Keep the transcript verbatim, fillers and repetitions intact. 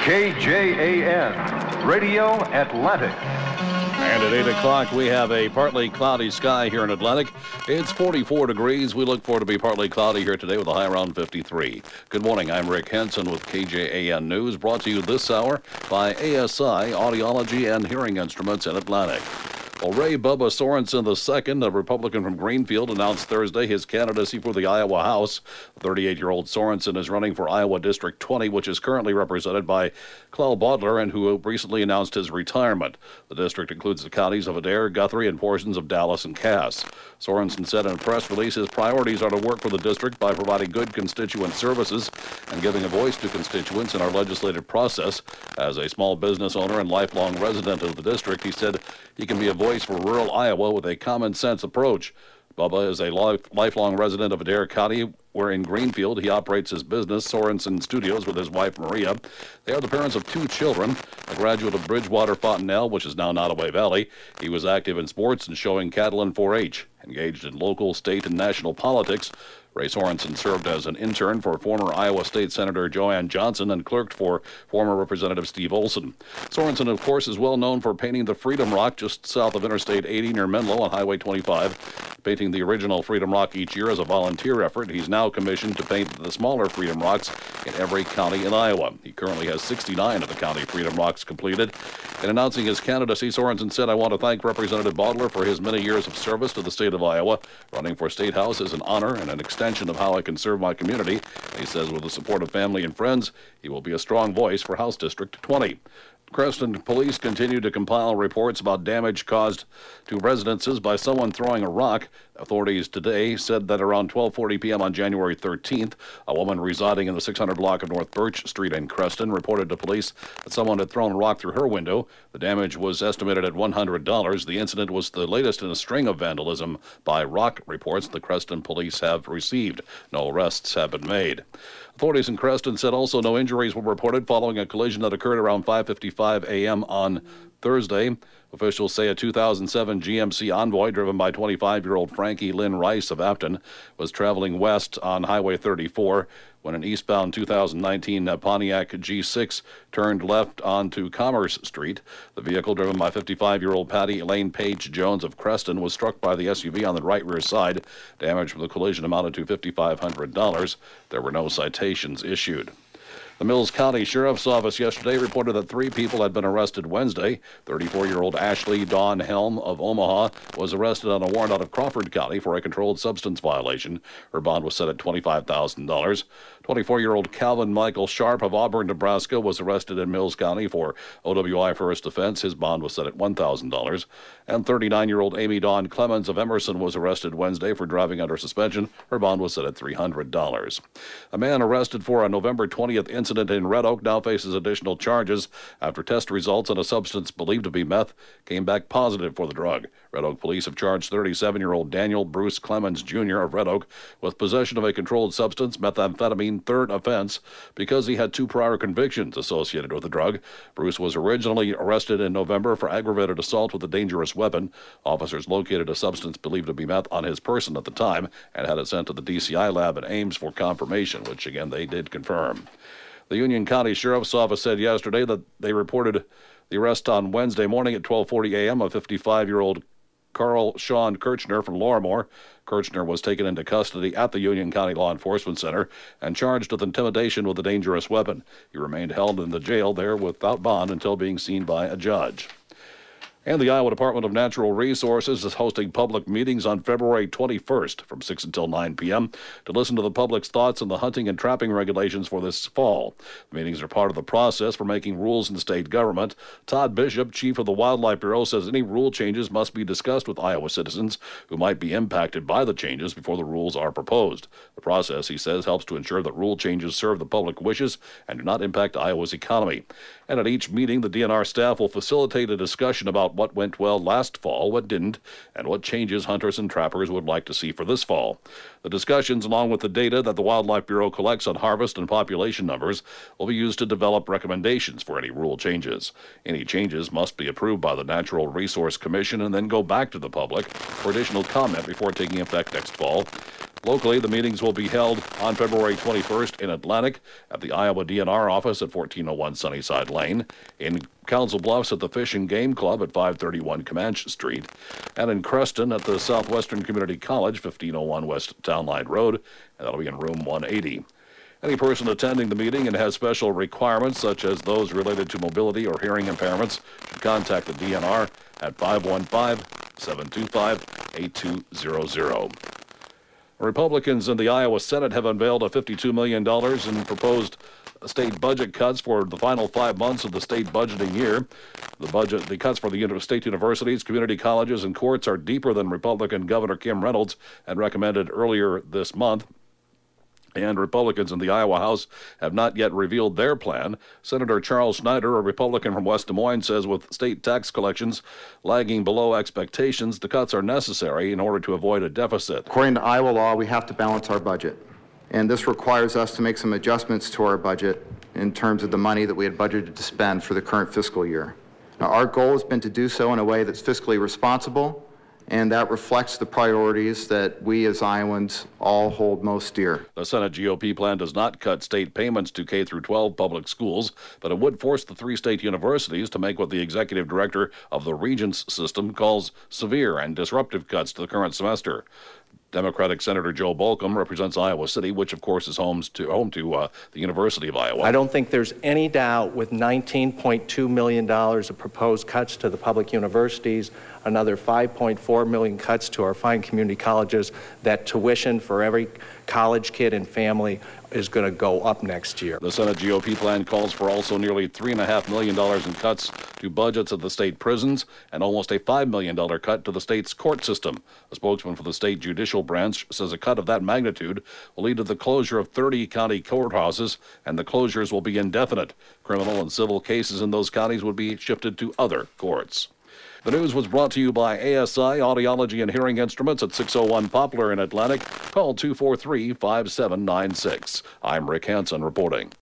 K J A N, Radio Atlantic. And at eight o'clock, we have a partly cloudy sky here in Atlantic. It's forty-four degrees. We look for it to be partly cloudy here today with a high around fifty-three. Good morning. I'm Rick Henson with K J A N News, brought to you this hour by A S I Audiology and Hearing Instruments in Atlantic. Well, Ray Bubba Sorensen the second, a Republican from Greenfield, announced Thursday his candidacy for the Iowa House. The thirty-eight-year-old Sorensen is running for Iowa District twenty, which is currently represented by Clell Bodler, and who recently announced his retirement. The district includes the counties of Adair, Guthrie, and portions of Dallas and Cass. Sorensen said in a press release his priorities are to work for the district by providing good constituent services and giving a voice to constituents in our legislative process. As a small business owner and lifelong resident of the district, he said he can be a voice for rural Iowa with a common-sense approach. Bubba is a life, lifelong resident of Adair County, where in Greenfield he operates his business, Sorensen Studios, with his wife Maria. They are the parents of two children. A graduate of Bridgewater Fontanelle, which is now Nottoway Valley, he was active in sports and showing cattle and four H, engaged in local, state, and national politics. Ray Sorensen served as an intern for former Iowa State Senator Joanne Johnson and clerked for former Representative Steve Olson. Sorensen, of course, is well known for painting the Freedom Rock just south of Interstate eighty near Menlo on Highway twenty-five. Painting the original Freedom Rock each year as a volunteer effort, he's now commissioned to paint the smaller Freedom Rocks in every county in Iowa. He currently has sixty-nine of the county Freedom Rocks completed. In announcing his candidacy, Sorensen said, "I want to thank Representative Bodler for his many years of service to the state of Iowa. Running for State House is an honor and an extension of how I can serve my community." And he says with the support of family and friends, he will be a strong voice for House District twenty. Creston police continue to compile reports about damage caused to residences by someone throwing a rock. Authorities today said that around twelve forty p.m. on January thirteenth, a woman residing in the six hundred block of North Birch Street in Creston reported to police that someone had thrown a rock through her window. The damage was estimated at one hundred dollars. The incident was the latest in a string of vandalism by rock reports the Creston police have received. No arrests have been made. Authorities in Creston said also no injuries were reported following a collision that occurred around five fifty-five a.m. on Thursday. Officials say a two thousand seven G M C Envoy driven by twenty-five-year-old Frankie Lynn Rice of Afton was traveling west on Highway thirty-four when an eastbound two thousand nineteen Pontiac G six turned left onto Commerce Street. The vehicle, driven by fifty-five-year-old Patty Elaine Page Jones of Creston, was struck by the S U V on the right rear side. Damage from the collision amounted to five thousand five hundred dollars. There were no citations issued. The Mills County Sheriff's Office yesterday reported that three people had been arrested Wednesday. thirty-four-year-old Ashley Dawn Helm of Omaha was arrested on a warrant out of Crawford County for a controlled substance violation. Her bond was set at twenty-five thousand dollars. twenty-four-year-old Calvin Michael Sharp of Auburn, Nebraska was arrested in Mills County for O W I first offense. His bond was set at one thousand dollars. And thirty-nine-year-old Amy Dawn Clemens of Emerson was arrested Wednesday for driving under suspension. Her bond was set at three hundred dollars. A man arrested for a November twentieth incident in Red Oak now faces additional charges after test results on a substance believed to be meth came back positive for the drug. Red Oak police have charged thirty-seven-year-old Daniel Bruce Clemens, Junior of Red Oak with possession of a controlled substance, methamphetamine, third offense, because he had two prior convictions associated with the drug. Bruce was originally arrested in November for aggravated assault with a dangerous weapon. Officers located a substance believed to be meth on his person at the time and had it sent to the D C I lab in Ames for confirmation, which again they did confirm. The Union County Sheriff's Office said yesterday that they reported the arrest on Wednesday morning at twelve forty a.m. of fifty-five-year-old Carl Sean Kirchner from Lorimore. Kirchner was taken into custody at the Union County Law Enforcement Center and charged with intimidation with a dangerous weapon. He remained held in the jail there without bond until being seen by a judge. And the Iowa Department of Natural Resources is hosting public meetings on February twenty-first from six until nine p.m. to listen to the public's thoughts on the hunting and trapping regulations for this fall. The meetings are part of the process for making rules in state government. Todd Bishop, chief of the Wildlife Bureau, says any rule changes must be discussed with Iowa citizens who might be impacted by the changes before the rules are proposed. The process, he says, helps to ensure that rule changes serve the public wishes and do not impact Iowa's economy. And at each meeting, the D N R staff will facilitate a discussion about what went well last fall, what didn't, and what changes hunters and trappers would like to see for this fall. The discussions, along with the data that the Wildlife Bureau collects on harvest and population numbers, will be used to develop recommendations for any rule changes. Any changes must be approved by the Natural Resource Commission and then go back to the public for additional comment before taking effect next fall. Locally, the meetings will be held on February twenty-first in Atlantic at the Iowa D N R office at fourteen oh one Sunnyside Lane, in Council Bluffs at the Fish and Game Club at five thirty-one Comanche Street, and in Creston at the Southwestern Community College, fifteen oh one West Town Line Road, and that'll be in room one eighty. Any person attending the meeting and has special requirements, such as those related to mobility or hearing impairments, should contact the D N R at five one five, seven two five, eight two zero zero. Republicans in the Iowa Senate have unveiled a fifty-two million dollars in proposed state budget cuts for the final five months of the state budgeting year. The budget, the cuts for the state universities, community colleges, and courts are deeper than Republican Governor Kim Reynolds had recommended earlier this month. And Republicans in the Iowa House have not yet revealed their plan. Senator Charles Schneider, a Republican from West Des Moines, says with state tax collections lagging below expectations, the cuts are necessary in order to avoid a deficit. According to Iowa law, we have to balance our budget. And this requires us to make some adjustments to our budget in terms of the money that we had budgeted to spend for the current fiscal year. Now, our goal has been to do so in a way that's fiscally responsible, and that reflects the priorities that we as Iowans all hold most dear. The Senate G O P plan does not cut state payments to K through twelve public schools, but it would force the three state universities to make what the executive director of the Regents system calls severe and disruptive cuts to the current semester. Democratic Senator Joe Bolcom represents Iowa City, which, of course, is home to, home to uh, the University of Iowa. I don't think there's any doubt with nineteen point two million dollars of proposed cuts to the public universities, another five point four million dollars cuts to our fine community colleges, that tuition for every college kid and family is going to go up next year. The Senate G O P plan calls for also nearly three point five million dollars in cuts to budgets of the state prisons and almost a five million dollars cut to the state's court system. A spokesman for the state judicial branch says a cut of that magnitude will lead to the closure of thirty county courthouses, and the closures will be indefinite. Criminal and civil cases in those counties would be shifted to other courts. The news was brought to you by A S I Audiology and Hearing Instruments at six oh one Poplar in Atlantic. Call two four three, five seven nine six. I'm Rick Hansen reporting.